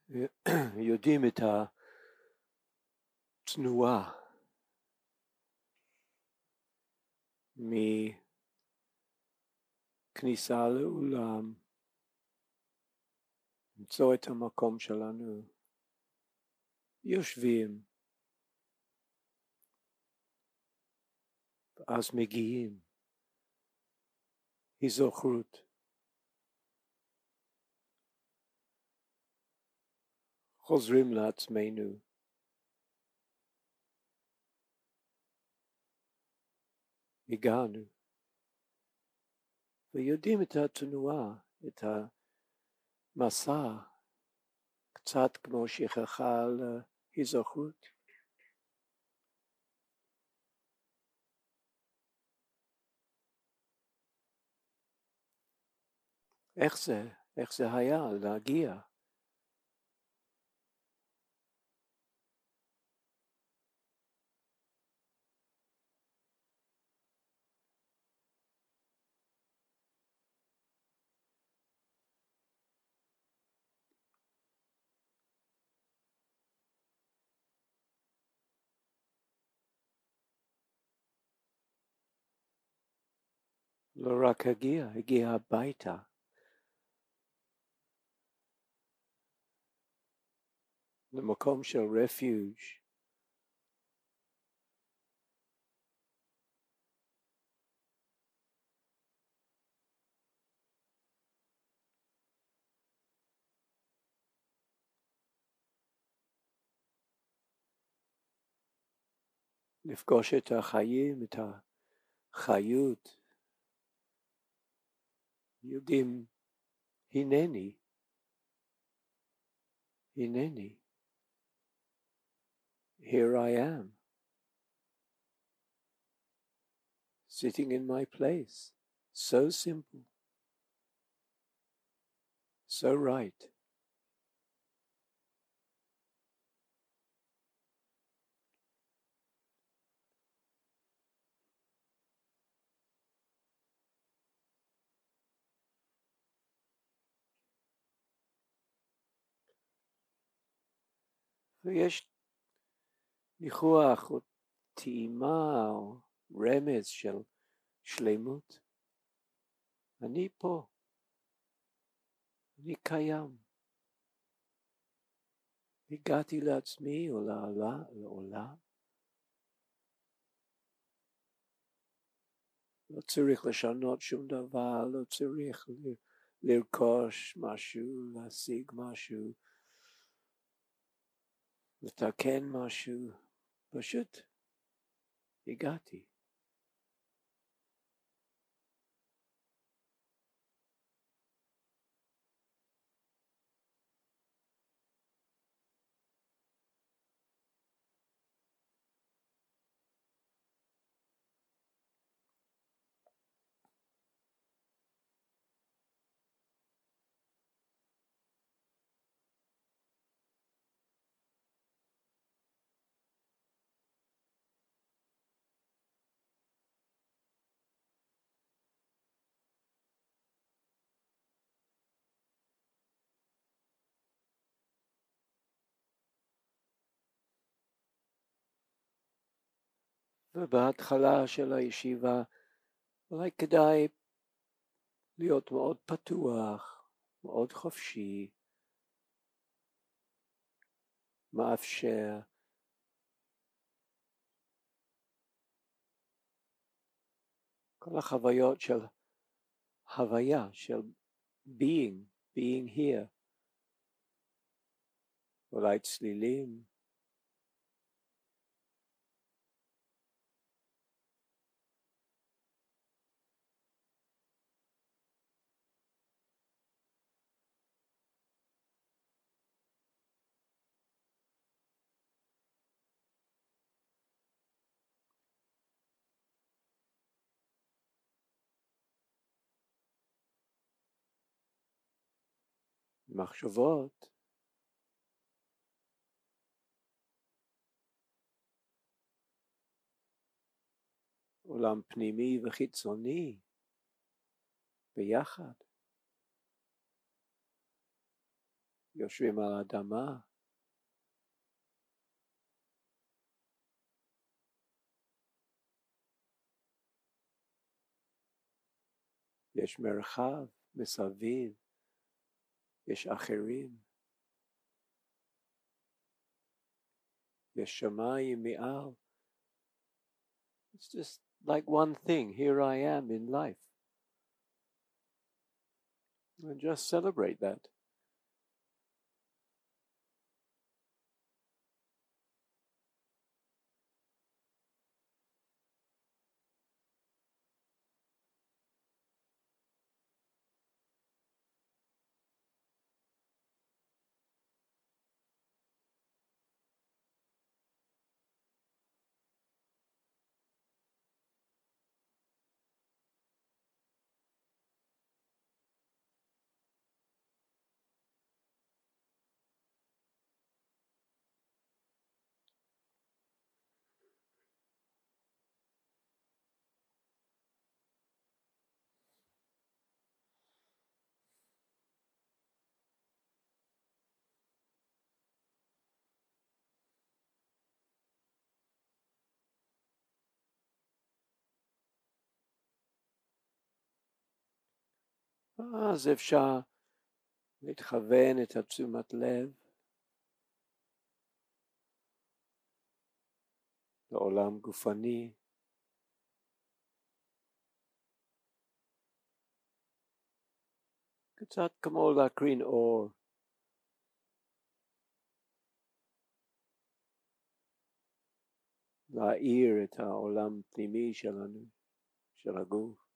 יודעים את התנועה מכניסה לאולם, למצוא את המקום שלנו, יושבים, ואז מגיעים, היזכרות, חוזרים לעצמנו, הגענו, ויודעים את התנועה, את המסע, קצת כמו שכחה להיזכרות. איך זה היה להגיע? לא רק הגיע הביתה. למקום של רפיוג. לפגוש את החיים, את החיות. יודעים, הנני. Here I am. Sitting in my place. So simple. So right. ויש ניחוח או טעימה או רמז של שלמות. אני פה. אני קיים. הגעתי לעצמי או לעולם. לא צריך לשנות שום דבר, לא צריך לרכוש משהו, להשיג משהו, לתקן משהו, פשוט הגעתי. ובהתחלה של הישיבה אולי כדאי להיות מאוד פתוח, מאוד חופשי, מאפשר כל החוויות של הוויה, של being here, אולי צלילים, מחשבות, עולם פנימי וחיצוני, ביחד. יושבים על האדמה. יש מרחב מסביב, יש אחרים, יש שמיים מעל. It's just like one thing. Here I am in life. And just celebrate that. אז אפשר להתכוון את תשומת לב לעולם גופני, קצת כמו להקרין אור, להאיר את העולם הפנימי שלנו, של הגוף.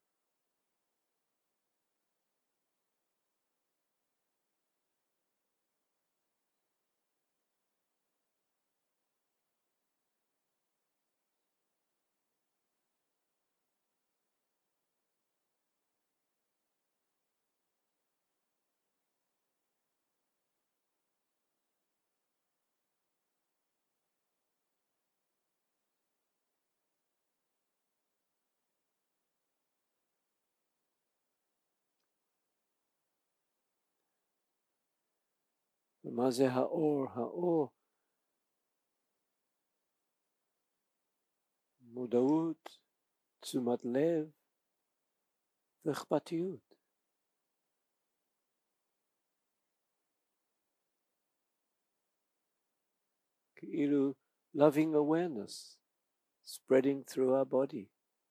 ומה זה האור? האור, מודעות, תשומת לב ואכפתיות. כאילו loving awareness spreading through our body.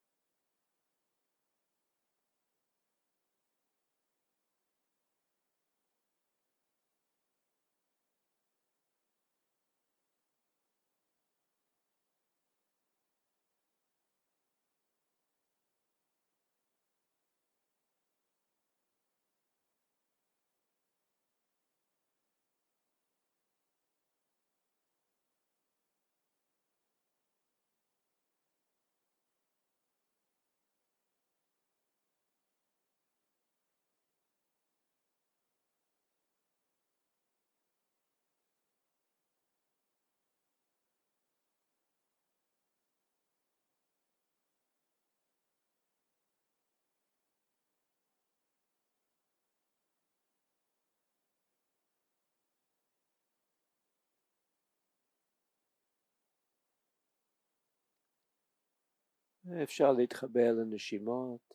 אפשר להתחבר לנשימות.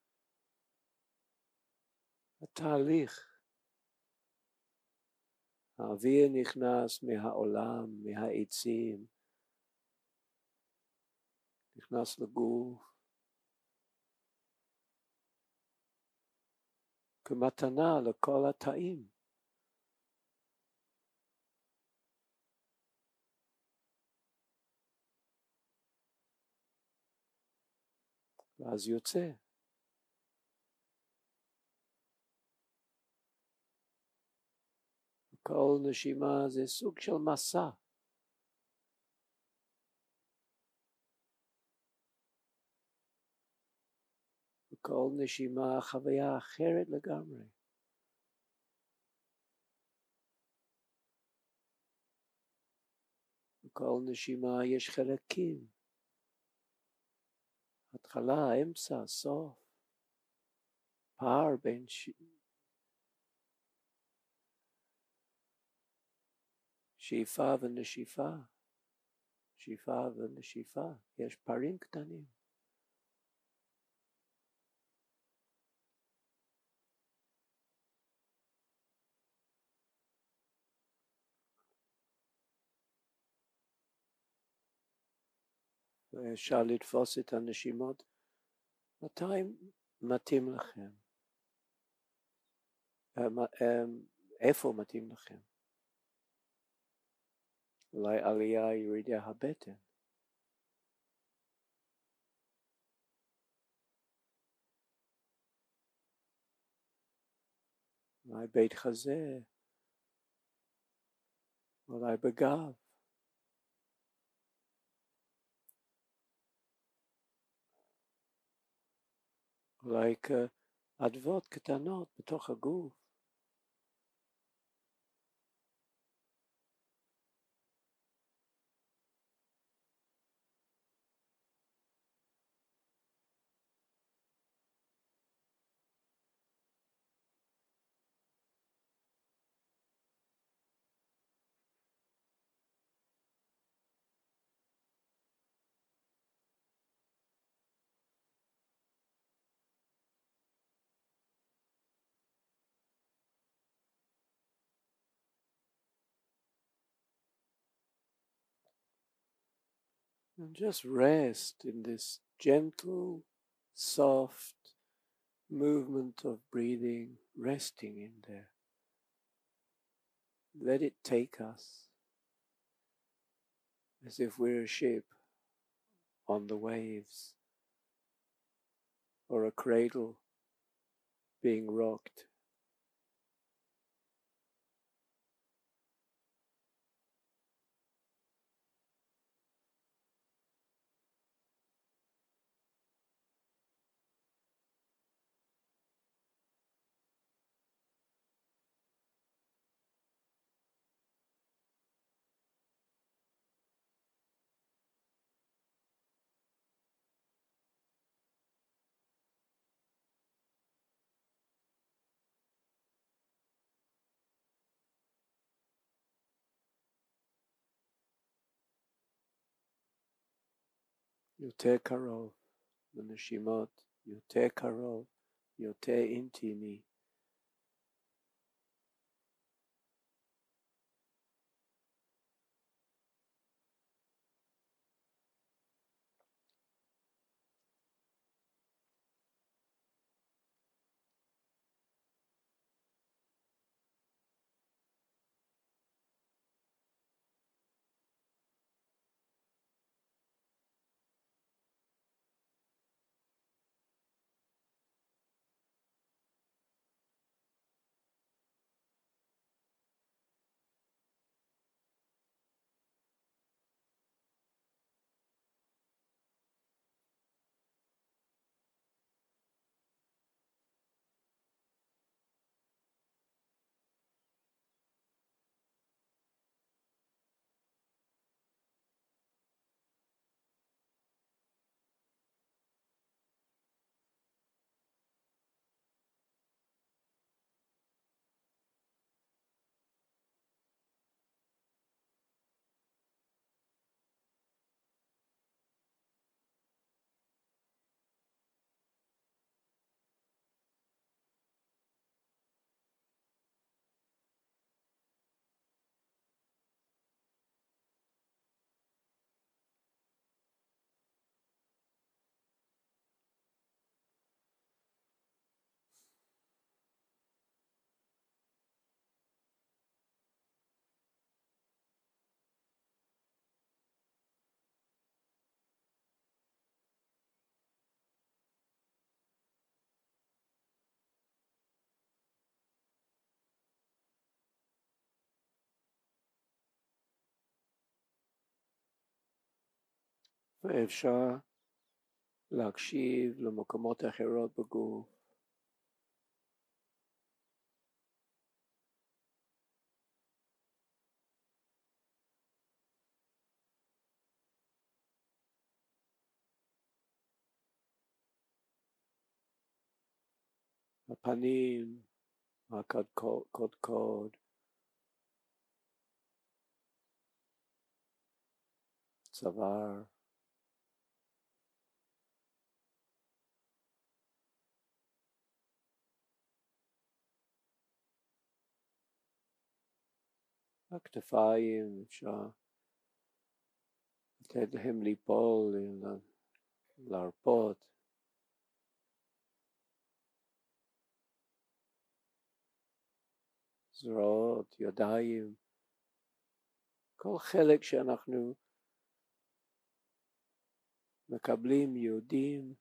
התהליך, האוויר נכנס מהעולם, מהעצים, נכנס לגוף, כמתנה לכל התאים. ואז יוצא. כל נשימה זה סוג של מסע. כל נשימה חוויה אחרת לגמרי. בכל נשימה יש חלקים. התחלה, אמצע, סוף. פער בין שאיפה ונשיפה, שאיפה ונשיפה, יש פערים קטנים. ואפשר לתפוס את הנשימות, מתי מתאים לכם? איפה מתאים לכם? אולי עלייה ירידה הבטן. אולי בית חזה, אולי בגב. אולי כאדוות קטנות בתוך הגוף. And just rest in this gentle, soft movement of breathing, resting in there. Let it take us as if we're a ship on the waves or a cradle being rocked. יותר קרוב לנשימות, יותר קרוב, יותר אינטימי. ואפשר להקשיב למקומות אחרות בגוף. הפנים, הקודקוד, הצוואר, הכתפיים, אפשר לתת להם ליפול, להרפות. זרועות, ידיים, כל חלק שאנחנו מקבלים, יודעים,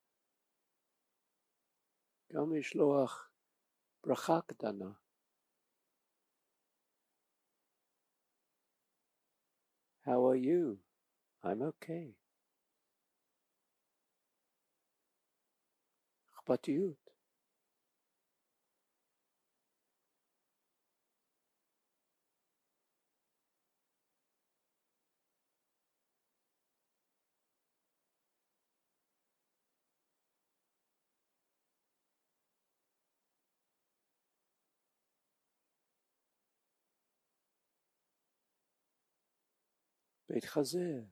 גם לשלוח ברכה קטנה. How are you? I'm okay. אכפתיות. בית חזה.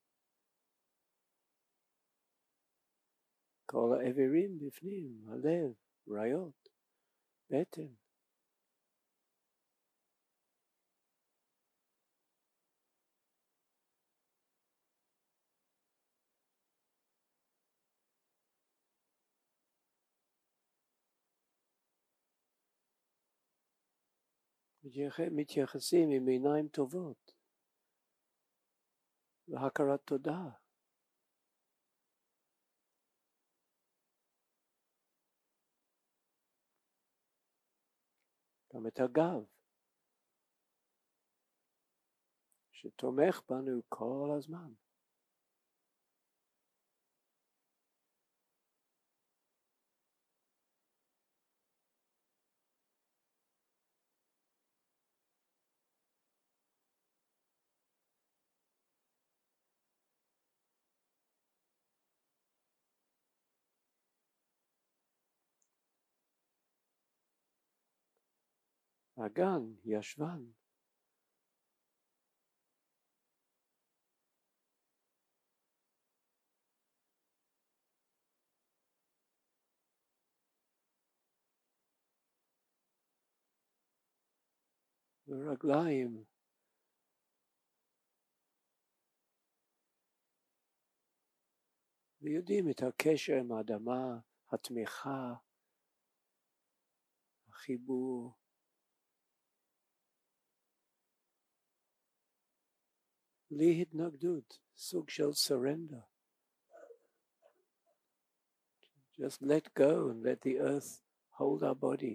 כל האיברים בפנים, הלב, ריאות, בטן. מתייחסים עם עיניים טובות והכרת תודה. גם את הגב שתומך בנו כל הזמן. אגן, ישבן. ורגליים. ויודעים את הקשר עם האדמה, התמיכה, החיבור. בלי התנגדות, סוג של surrender. Just let go and let the earth hold our body.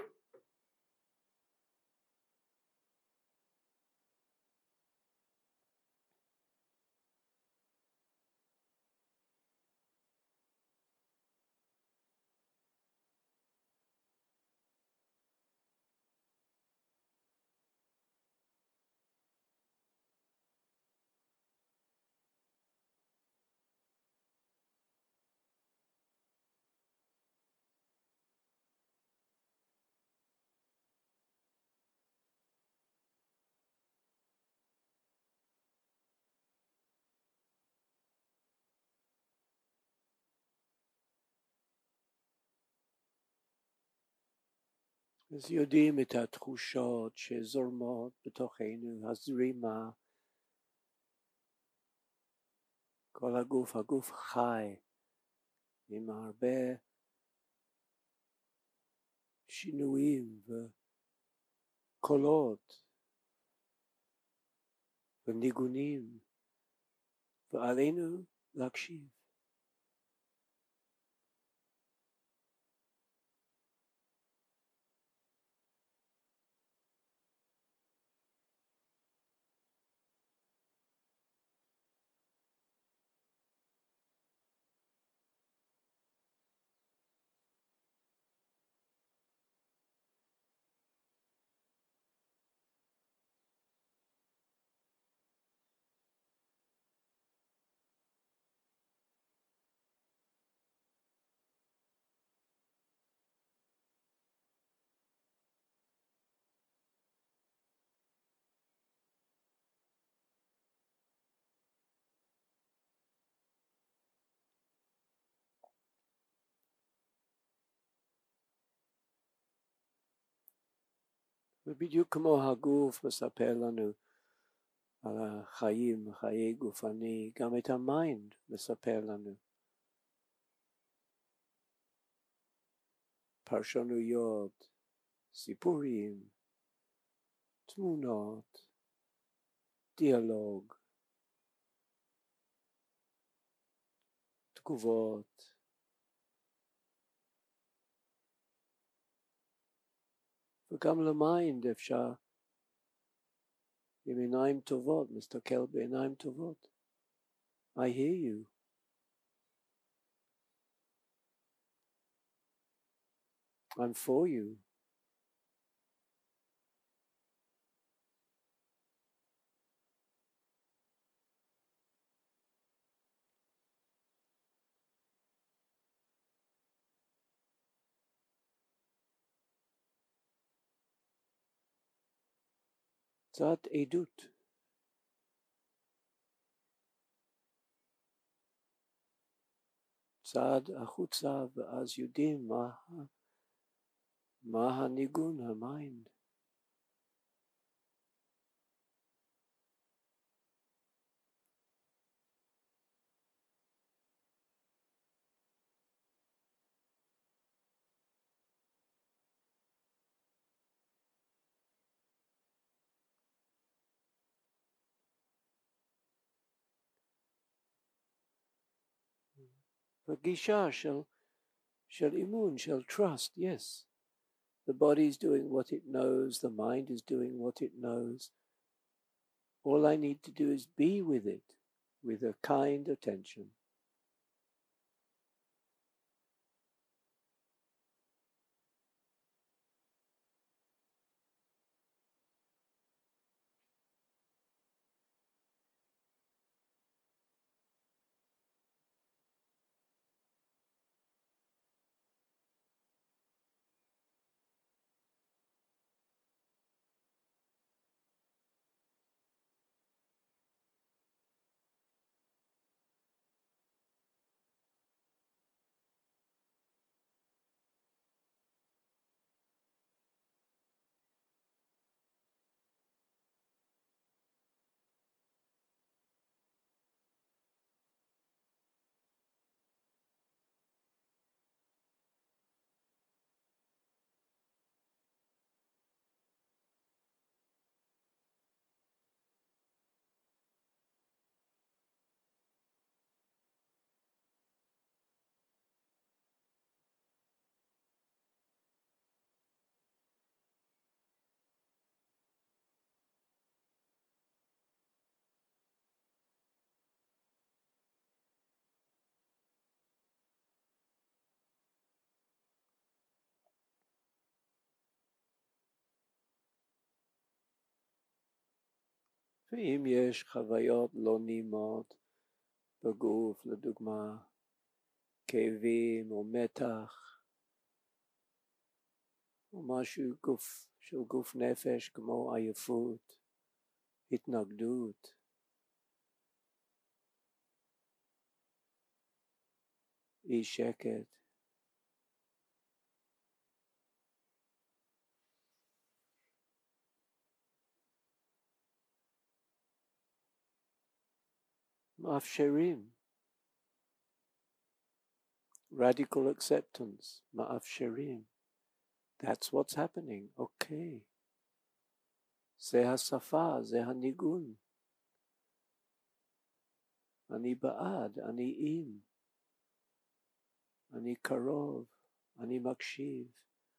אז יודעים את התחושות שזורמות בתוכנו, הזרימה, כל הגוף חי, עם הרבה שינויים וקולות וניגונים, ועלינו להקשיב. ובדיוק כמו הגוף מספר לנו על החיים, חיי גופני, גם את המיינד מספר לנו. פרשנויות, סיפורים, תמונות, דיאלוג, תגובות. וגם למיינד אפשר עם עיניים טובות, מסתכל בעיניים טובות. I hear you. I'm for you. קצת עדות. צעד החוצה ואז יודעים מה הניגון, המיינד. וגישה של אימון, של trust, yes. The body is doing what it knows, the mind is doing what it knows. All I need to do is be with it, with a kind attention. ואם יש חוויות לא נעימות בגוף, לדוגמה, כאבים או מתח, או משהו של גוף נפש כמו עייפות, התנגדות, אי שקט, מאפשרים, radical acceptance, מאפשרים. That's what's happening, okay. זה השפה, זה הניגון. אני בעד, אני עם. אני קרוב, אני מקשיב.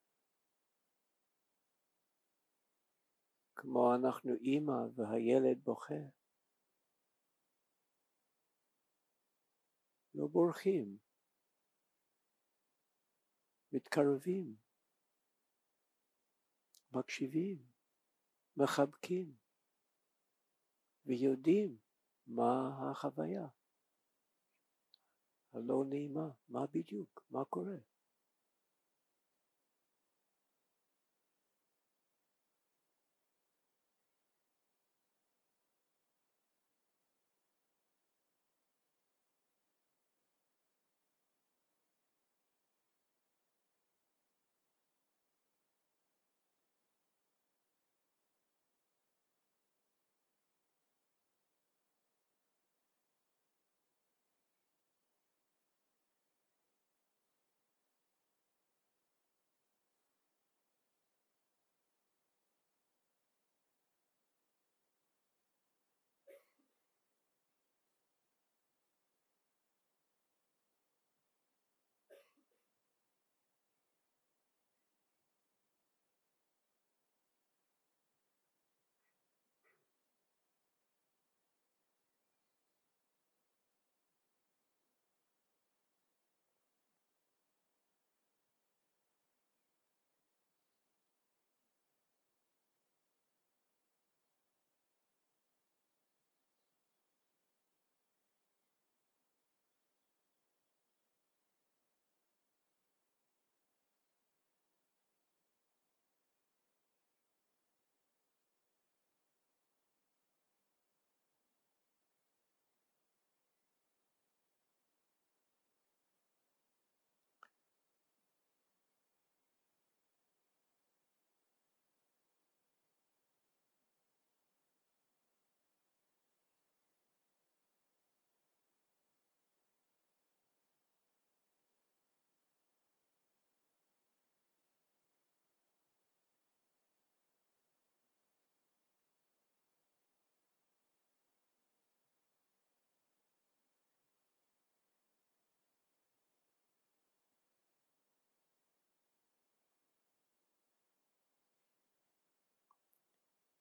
כמו אנחנו אמא והילד בוכה. לא בורחים. מתקרבים. מקשיבים. מחבקים. ויודעים מה החוויה. הלא נעימה, מה בדיוק, מה קורה.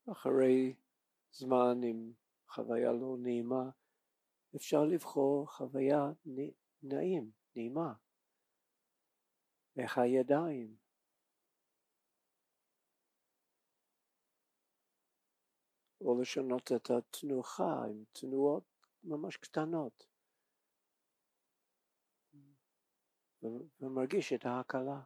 אחרי זמן עם חוויה לא נעימה, אפשר לבחור חוויה נעימה, איך הידיים, או לשנות את התנוחה עם תנועות ממש קטנות, ומרגיש את ההקלה.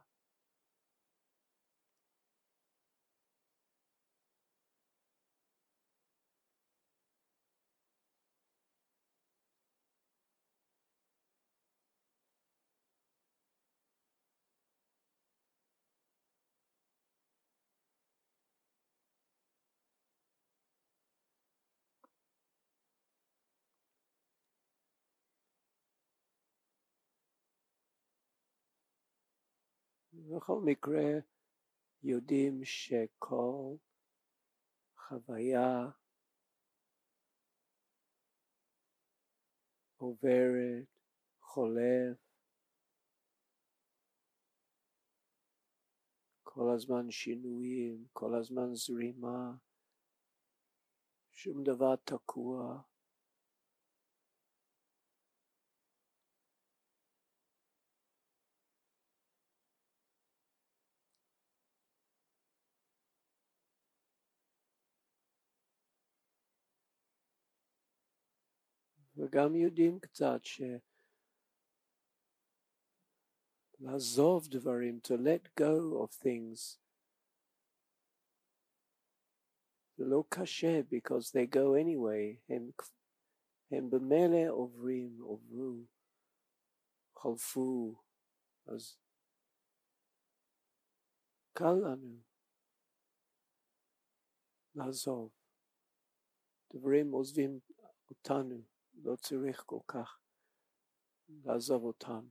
בכל מקרה יודעים שכל חוויה עוברת, חולף, כל הזמן שינויים, כל הזמן זרימה, שום דבר תקוע. וגם יודעים קצת לעזוב דברים, to let go of things, זה לא קשה, because they go anyway, הם במילא עברו, חלפו, אז קל לנו לעזוב. דברים עוזבים אותנו, לא צריך כל כך לעזוב אותם.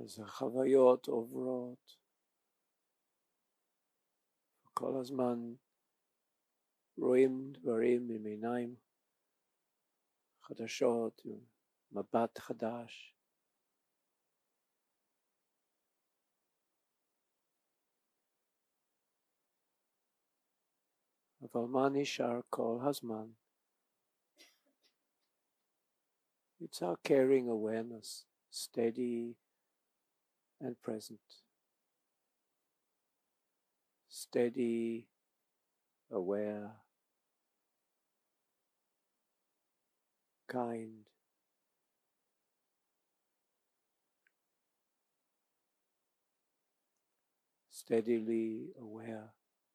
אז החוויות עוברות, כל הזמן רואים דברים עם עיניים חדשות, עם מבט חדש. אבל מה נשאר כל הזמן? It's our caring awareness, steady and present. Steady, aware, kind. Steadily aware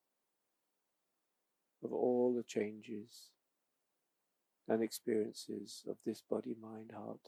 of all the changes and experiences of this body, mind, heart.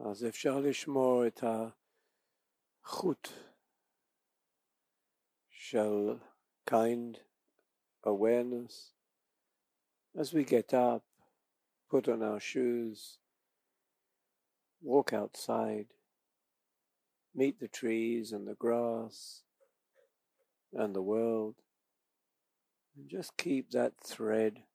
אז אפשר לשמור את החוט של kind awareness as we get up, put on our shoes, walk outside, meet the trees and the grass and the world, and just keep that thread